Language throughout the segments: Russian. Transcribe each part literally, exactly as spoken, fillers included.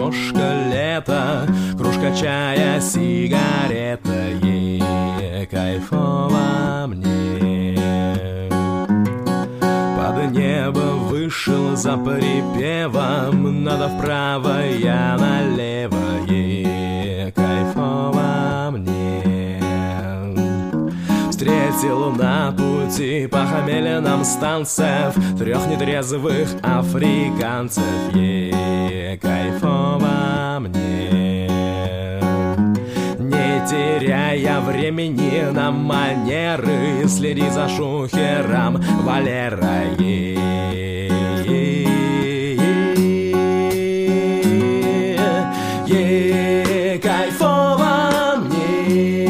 окошко лето, кружка чая, сигарета, ей кайфово мне. Под небо вышел за припевом, надо вправо, я налево, ей кайфово мне. Встретил на пути по хамелинам станцев трех нетрезвых африканцев, ей кайфово мне. Не теряя времени на манеры, следи за шухером, Валера, ей, ей кайфово мне.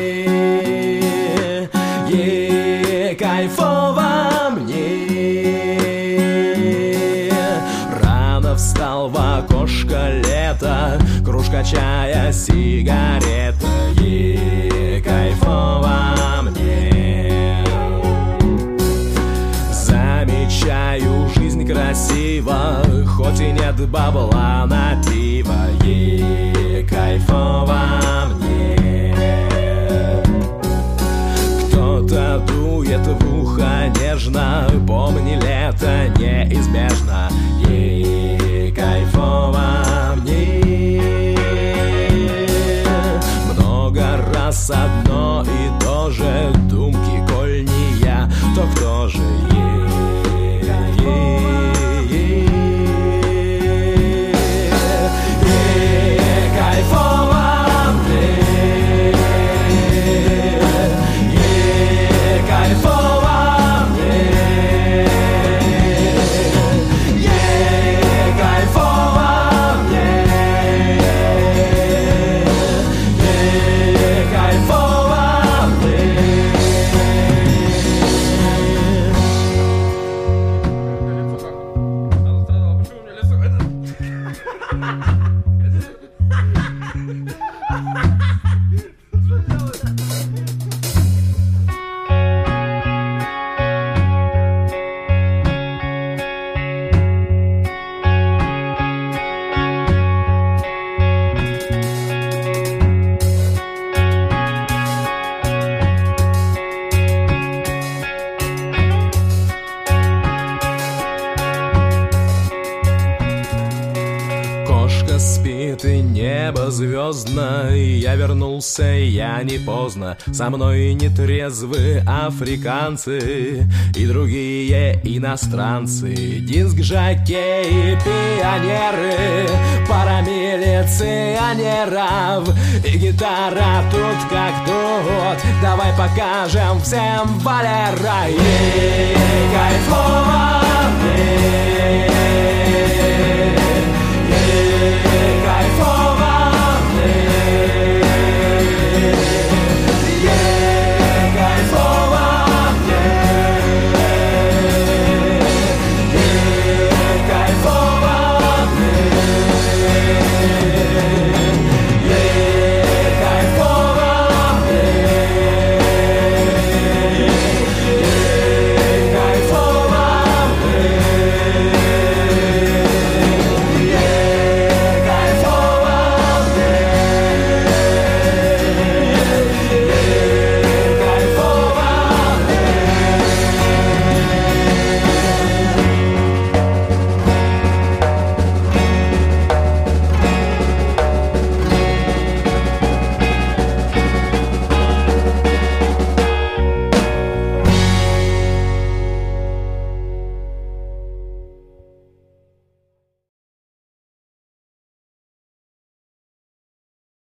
Кайфово мне. Рано встал в окошко лето, кружка чая, сигарета, ей кайфово мне. Замечаю жизнь красиво, хоть и нет бабла на пиво, ей кайфово мне. Кто-то дует в ухо нежно, помни, лето неизбежно, ей кайфово мне. Много раз одно и то же, думки, коль не я, то кто же, ей, ей, ей, ей кайфово мне. Кайфово мне, ей кайфово мне, ей кайфово мне. Спит и небо звездно, я вернулся, я не поздно. Со мной нетрезвые африканцы и другие иностранцы, диск-жокеи, пионеры, пара милиционеров и гитара тут как тут. Давай покажем всем, Валера, ей кайфово мне.